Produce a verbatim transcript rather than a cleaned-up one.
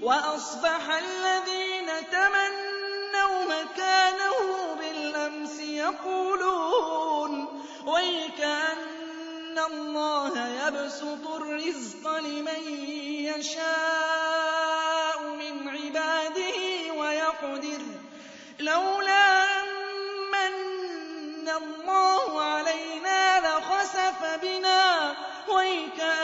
وَأَصْبَحَ الَّذِينَ تَمَنَّوْا مَكَانَهُ بِالْأَمْسِ يَقُولُونَ وَيْكَأَنَّ اللَّهَ يَبْسُطُ الرِّزْقَ لِمَن يَشَاءُ مِنْ عِبَادِهِ وَيَقْدِرُ لَوْلَا أَن مَّنَّ اللَّهُ عَلَيْنَا لَخَسَفَ بِنَا وَيْكَأَنَّهُ